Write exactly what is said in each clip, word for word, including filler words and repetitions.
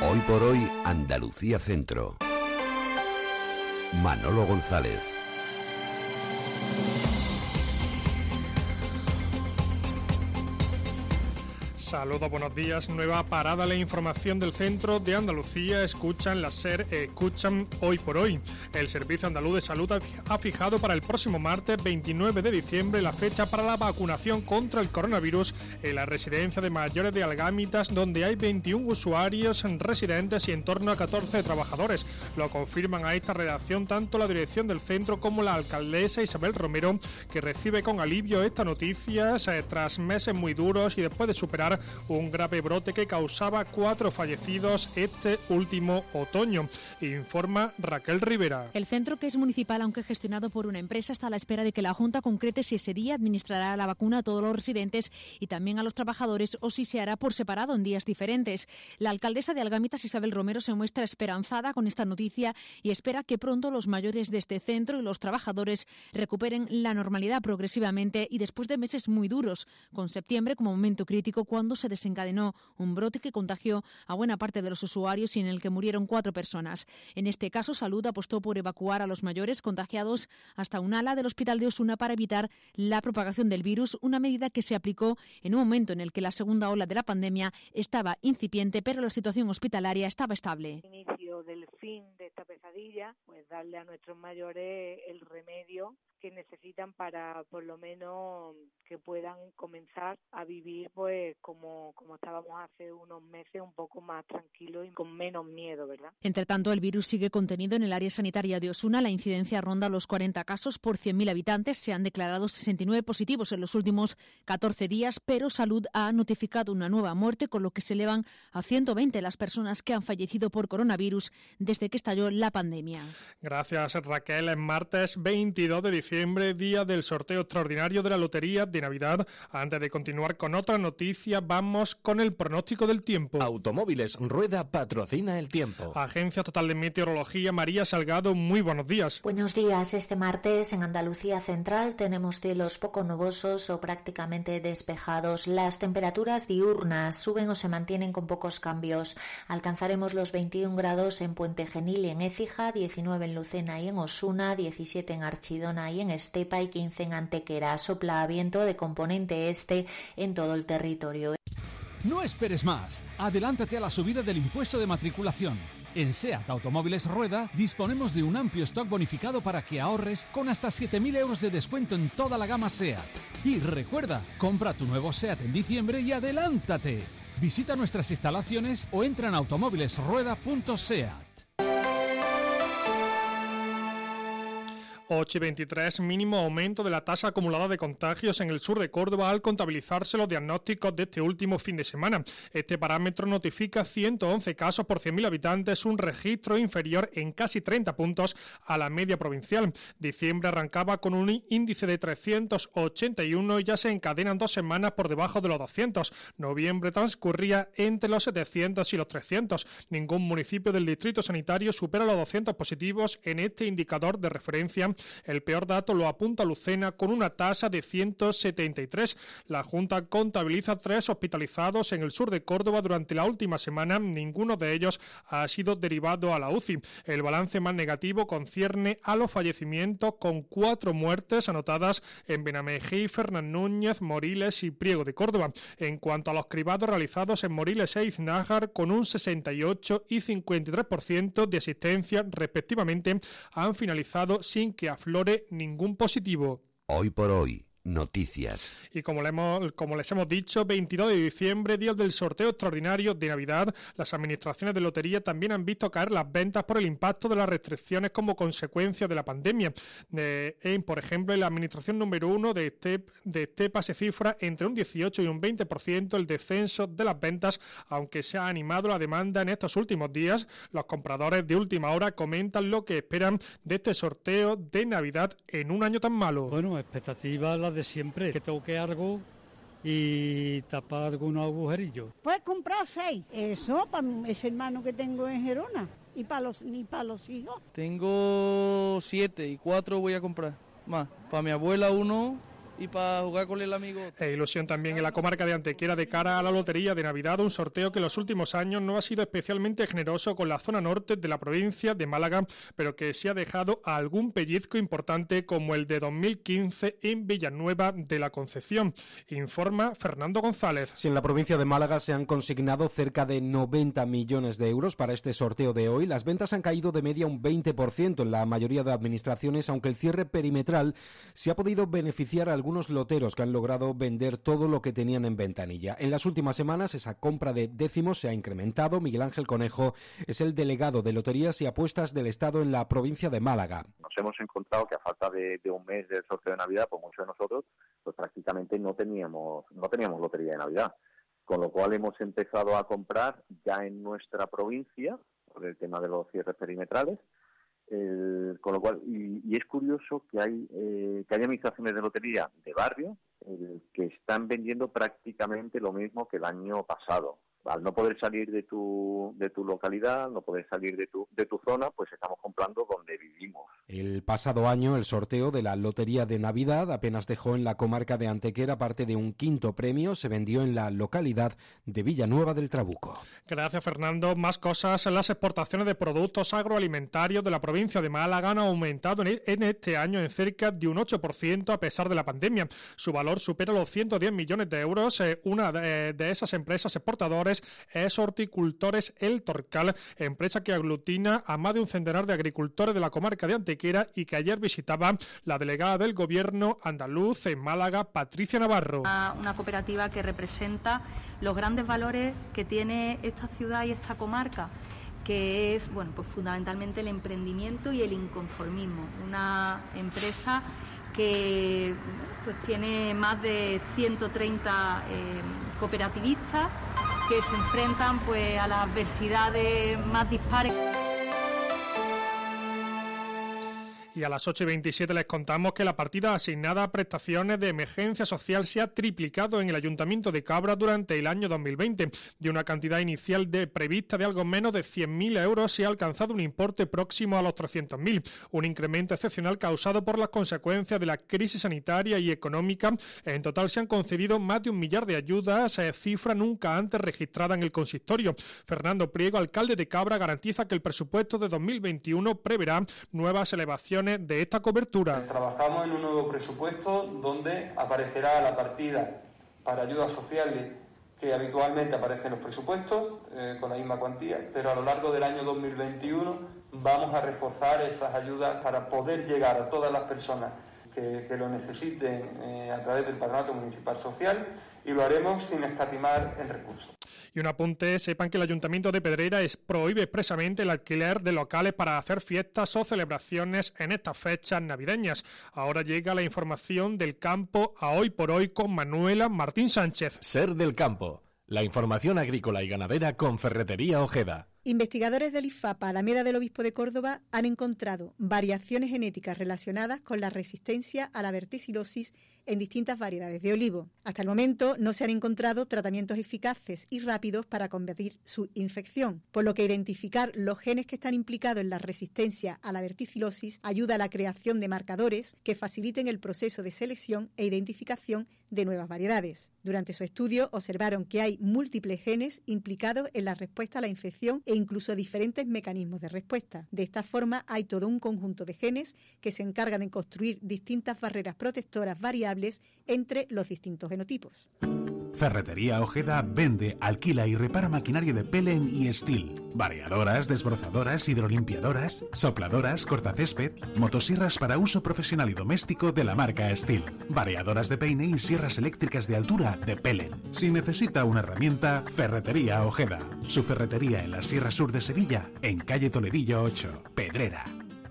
Hoy por hoy, Andalucía Centro. Manolo González. Saludos, buenos días. Nueva parada a la información del centro de Andalucía. Escuchan la SER, escuchan Hoy por Hoy. El Servicio Andaluz de Salud ha fijado para el próximo martes veintinueve de diciembre la fecha para la vacunación contra el coronavirus en la residencia de mayores de Algámitas, donde hay veintiún usuarios residentes y en torno a catorce trabajadores. Lo confirman a esta redacción tanto la dirección del centro como la alcaldesa Isabel Romero, que recibe con alivio esta noticia tras meses muy duros y después de superar un grave brote que causaba cuatro fallecidos este último otoño, informa Raquel Rivera. El centro, que es municipal aunque gestionado por una empresa, está a la espera de que la Junta concrete si ese día administrará la vacuna a todos los residentes y también a los trabajadores o si se hará por separado en días diferentes. La alcaldesa de Algámitas, Isabel Romero, se muestra esperanzada con esta noticia y espera que pronto los mayores de este centro y los trabajadores recuperen la normalidad progresivamente y después de meses muy duros, con septiembre como momento crítico cuando se desencadenó un brote que contagió a buena parte de los usuarios y en el que murieron cuatro personas. En este caso, Salud apostó por evacuar a los mayores contagiados hasta un ala del Hospital de Osuna para evitar la propagación del virus, una medida que se aplicó en un momento en el que la segunda ola de la pandemia estaba incipiente, pero la situación hospitalaria estaba estable. Inicio del fin de esta pesadilla, pues darle a nuestros mayores el remedio que necesitan para por lo menos que puedan comenzar a vivir pues como, como estábamos hace unos meses, un poco más tranquilos y con menos miedo, ¿verdad? Entre tanto, el virus sigue contenido en el área sanitaria de Osuna. La incidencia ronda los cuarenta casos por cien mil habitantes. Se han declarado sesenta y nueve positivos en los últimos catorce días, pero Salud ha notificado una nueva muerte, con lo que se elevan a ciento veinte las personas que han fallecido por coronavirus desde que estalló la pandemia. Gracias, Raquel. Es martes veintidós de diciembre, día del sorteo extraordinario de la Lotería de Navidad. Antes de continuar con otra noticia, vamos con el pronóstico del tiempo. Automóviles Rueda patrocina el tiempo. Agencia Estatal de Meteorología, María Salgado, muy buenos días. Buenos días. Este martes en Andalucía Central tenemos cielos poco nubosos o prácticamente despejados. Las temperaturas diurnas suben o se mantienen con pocos cambios. Alcanzaremos los veintiún grados en Puente Genil y en Écija, diecinueve en Lucena y en Osuna, diecisiete en Archidona y en Estepa y quince en Antequera. Sopla a viento de componente este en todo el territorio. No esperes más. Adelántate a la subida del impuesto de matriculación. En SEAT Automóviles Rueda disponemos de un amplio stock bonificado para que ahorres con hasta siete mil euros de descuento en toda la gama SEAT. Y recuerda, compra tu nuevo SEAT en diciembre y adelántate. Visita nuestras instalaciones o entra en automóvilesrueda punto seat. ocho y veintitrés, mínimo aumento de la tasa acumulada de contagios en el sur de Córdoba al contabilizarse los diagnósticos de este último fin de semana. Este parámetro notifica ciento once casos por cien mil habitantes, un registro inferior en casi treinta puntos a la media provincial. Diciembre arrancaba con un índice de trescientos ochenta y uno y ya se encadenan dos semanas por debajo de los doscientos. Noviembre transcurría entre los setecientos y los trescientos. Ningún municipio del distrito sanitario supera los doscientos positivos en este indicador de referencia. El peor dato lo apunta Lucena con una tasa de ciento setenta y tres. La Junta contabiliza tres hospitalizados en el sur de Córdoba durante la última semana. Ninguno de ellos ha sido derivado a la U C I. El balance más negativo concierne a los fallecimientos, con cuatro muertes anotadas en Benamejí, Fernán Núñez, Moriles y Priego de Córdoba. En cuanto a los cribados realizados en Moriles e Iznájar, con un sesenta y ocho y cincuenta y tres por ciento de asistencia respectivamente, han finalizado sin que aflore ningún positivo. Hoy por hoy, noticias. Y como, le hemos, como les hemos dicho, veintidós de diciembre, día del sorteo extraordinario de Navidad, las administraciones de lotería también han visto caer las ventas por el impacto de las restricciones como consecuencia de la pandemia. De, en, por ejemplo, en la administración número uno de, Estep, de Estepa se cifra entre un dieciocho y un veinte por ciento el descenso de las ventas, aunque se ha animado la demanda en estos últimos días. Los compradores de última hora comentan lo que esperan de este sorteo de Navidad en un año tan malo. Bueno, expectativas las de siempre, que toque algo y tapar algunos agujerillos. Pues comprar seis, eso para ese hermano que tengo en Gerona y para los, ni para los hijos. Tengo siete y cuatro voy a comprar más. Para mi abuela uno y para jugar con el amigo. E ilusión también en la comarca de Antequera de cara a la Lotería de Navidad, un sorteo que en los últimos años no ha sido especialmente generoso con la zona norte de la provincia de Málaga, pero que sí ha dejado algún pellizco importante como el de dos mil quince en Villanueva de la Concepción. Informa Fernando González. Si en la provincia de Málaga se han consignado cerca de noventa millones de euros para este sorteo de hoy, las ventas han caído de media un veinte por ciento en la mayoría de administraciones, aunque el cierre perimetral se ha podido beneficiar a algunos loteros que han logrado vender todo lo que tenían en ventanilla. En las últimas semanas esa compra de décimos se ha incrementado. Miguel Ángel Conejo es el delegado de Loterías y Apuestas del Estado en la provincia de Málaga. Nos hemos encontrado que a falta de, de un mes del sorteo de Navidad, pues muchos de nosotros pues prácticamente no teníamos no teníamos lotería de Navidad, con lo cual hemos empezado a comprar ya en nuestra provincia por el tema de los cierres perimetrales. El, con lo cual y, y es curioso que hay eh, que hay administraciones de lotería de barrio el, que están vendiendo prácticamente lo mismo que el año pasado. Al no poder salir de tu de tu localidad, no poder salir de tu de tu zona, pues estamos comprando donde vivimos. El pasado año el sorteo de la Lotería de Navidad apenas dejó en la comarca de Antequera parte de un quinto premio, se vendió en la localidad de Villanueva del Trabuco. Gracias, Fernando. Más cosas. Las exportaciones de productos agroalimentarios de la provincia de Málaga han aumentado en este año en cerca de un ocho por ciento a pesar de la pandemia. Su valor supera los ciento diez millones de euros. Una de, de esas empresas exportadoras es Horticultores El Torcal, empresa que aglutina a más de un centenar de agricultores de la comarca de Antequera y que ayer visitaba la delegada del gobierno andaluz en Málaga, Patricia Navarro. Una, una cooperativa que representa los grandes valores que tiene esta ciudad y esta comarca, que es, bueno, pues fundamentalmente el emprendimiento y el inconformismo. Una empresa que pues tiene más de ciento treinta eh, cooperativistas que se enfrentan pues a las adversidades más dispares. Y a las ocho y veintisiete les contamos que la partida asignada a prestaciones de emergencia social se ha triplicado en el Ayuntamiento de Cabra durante el año dos mil veinte. De una cantidad inicial de prevista de algo menos de cien mil euros se ha alcanzado un importe próximo a los trescientos mil, un incremento excepcional causado por las consecuencias de la crisis sanitaria y económica. En total se han concedido más de un millar de ayudas, eh, cifra nunca antes registrada en el consistorio. Fernando Priego, alcalde de Cabra, garantiza que el presupuesto de dos mil veintiuno preverá nuevas elevaciones de esta cobertura. Trabajamos en un nuevo presupuesto donde aparecerá la partida para ayudas sociales que habitualmente aparece en los presupuestos eh, con la misma cuantía, pero a lo largo del año dos mil veintiuno vamos a reforzar esas ayudas para poder llegar a todas las personas que, que lo necesiten eh, a través del Patronato Municipal Social, y lo haremos sin escatimar en recursos. Y un apunte, sepan que el Ayuntamiento de Pedrera es, prohíbe expresamente el alquiler de locales para hacer fiestas o celebraciones en estas fechas navideñas. Ahora llega la información del campo a Hoy por Hoy con Manuela Martín Sánchez. Ser del Campo, la información agrícola y ganadera con Ferretería Ojeda. Investigadores del IFAPA Alameda del Obispo de Córdoba han encontrado variaciones genéticas relacionadas con la resistencia a la verticilosis en distintas variedades de olivo. Hasta el momento no se han encontrado tratamientos eficaces y rápidos para combatir su infección, por lo que identificar los genes que están implicados en la resistencia a la verticilosis ayuda a la creación de marcadores que faciliten el proceso de selección e identificación de nuevas variedades. Durante su estudio observaron que hay múltiples genes implicados en la respuesta a la infección e incluso diferentes mecanismos de respuesta. De esta forma hay todo un conjunto de genes que se encargan de construir distintas barreras protectoras variables entre los distintos genotipos. Ferretería Ojeda vende, alquila y repara maquinaria de Pelen y Stihl. Variadoras, desbrozadoras, hidrolimpiadoras, sopladoras, cortacésped, motosierras para uso profesional y doméstico de la marca Stihl. Variadoras de peine y sierras eléctricas de altura de Pelen. Si necesita una herramienta, Ferretería Ojeda. Su ferretería en la Sierra Sur de Sevilla, en calle Toledillo ocho, Pedrera.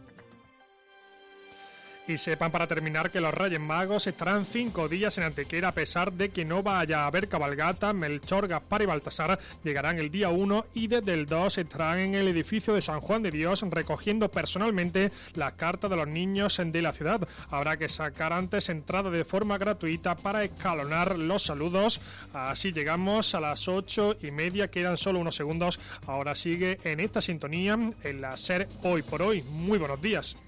Y sepan para terminar que los Reyes Magos estarán cinco días en Antequera a pesar de que no vaya a haber cabalgata. Melchor, Gaspar y Baltasar llegarán el día uno y desde el dos estarán en el edificio de San Juan de Dios recogiendo personalmente las cartas de los niños de la ciudad. Habrá que sacar antes entrada de forma gratuita para escalonar los saludos. Así llegamos a las ocho y media, quedan solo unos segundos. Ahora sigue en esta sintonía en la SER Hoy por Hoy. Muy buenos días.